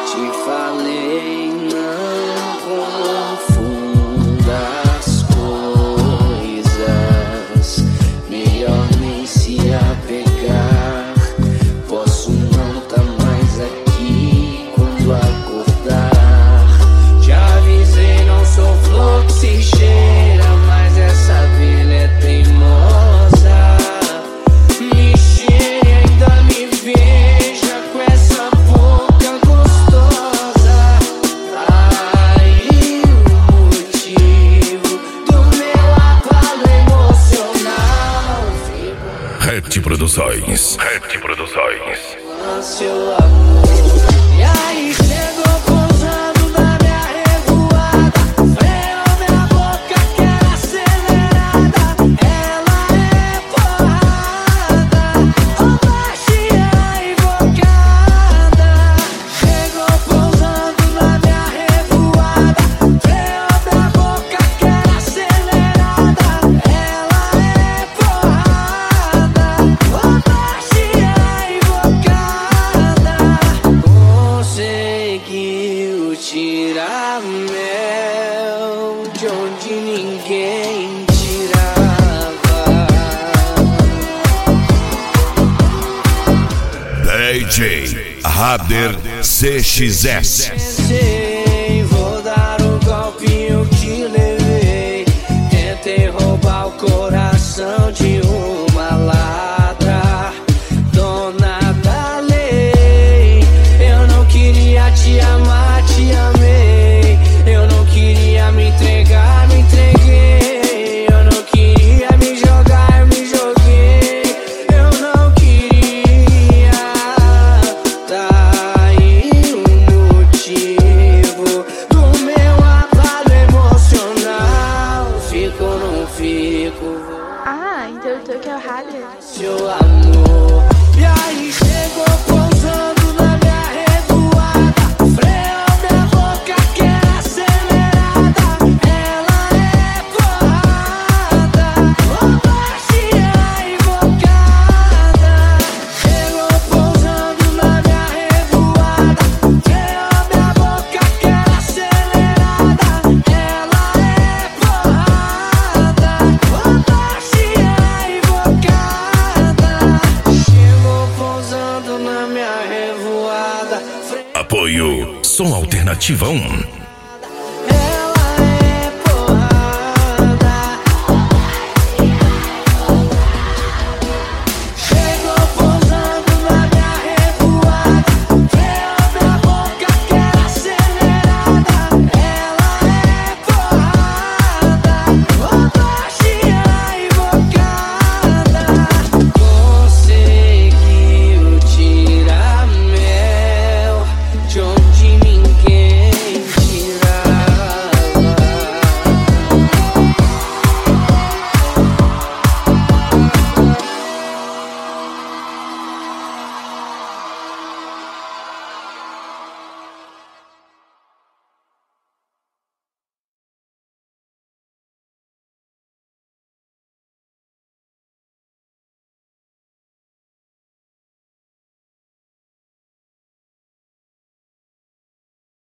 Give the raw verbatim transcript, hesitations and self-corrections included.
Te falei, não confunda as coisas. Melhor nem se apegar. Posso não tá mais aqui quando acordar. Te avisei, não sou flor que se cheira, mas essa abelha é teimosa. Me cheira e ainda me veja com essa boca gostosa. Aí o motivo do meu abalo emocional. Rap Produções. Rap Produções. Seu amor. E aí chegou pousando na minha revoada. Freou minha boca que era acelerada. Ela é porrada, ou baixinha invocada. Chegou pousando na minha revoada. Freou minha boca que era acelerada. Ela é porrada, ou baixinha invocada. Conseguiu tirar mel de onde ninguém tirava. D J Rader C X S. Pensei, vou dar o golpinho que levei. Tentei roubar o coração de uma ladra, dona da lei. Eu não queria te amar, te amei. Eu não queria me entregar, me entreguei. Eu não queria me jogar, eu me joguei. Eu não queria. Tá aí o motivo do meu abalo emocional. Fico ou não fico? Ah, então eu tô aqui é o Hader. Seu amor. E aí chegou pousando na minha revoada. Freou minha boca que era acelerada. Ela é porrada, ou baixinha invocada. Chegou pousando na minha revoada. Freou minha boca que era acelerada. Ela é porrada, ou baixinha invocada. Chegou pousando na minha revoada. Apoio Som Alternativa um.